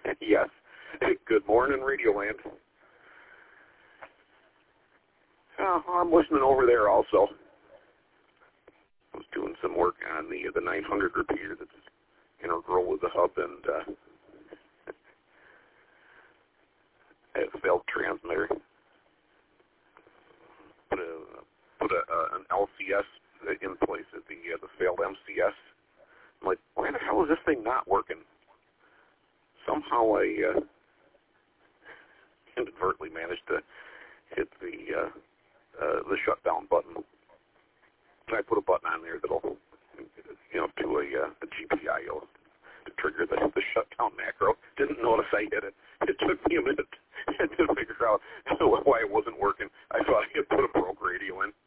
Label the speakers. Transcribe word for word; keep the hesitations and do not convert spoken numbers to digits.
Speaker 1: Yes. Good morning, Radioland. Uh, I'm listening over there also. I was doing some work on the the nine hundred repeater that's integral with the hub, and uh, I had a failed transmitter. Put a put a uh, an L C S in place at the uh, the failed M C S. I'm like, why the hell is this thing not working? Somehow I uh, inadvertently managed to hit the uh, uh, the shutdown button. And I put a button on there that'll, you know, to a, uh, a G P I O to trigger the, the shutdown macro. Didn't notice I hit it. It took me a minute to figure out why it wasn't working. I thought I had put a broke radio in.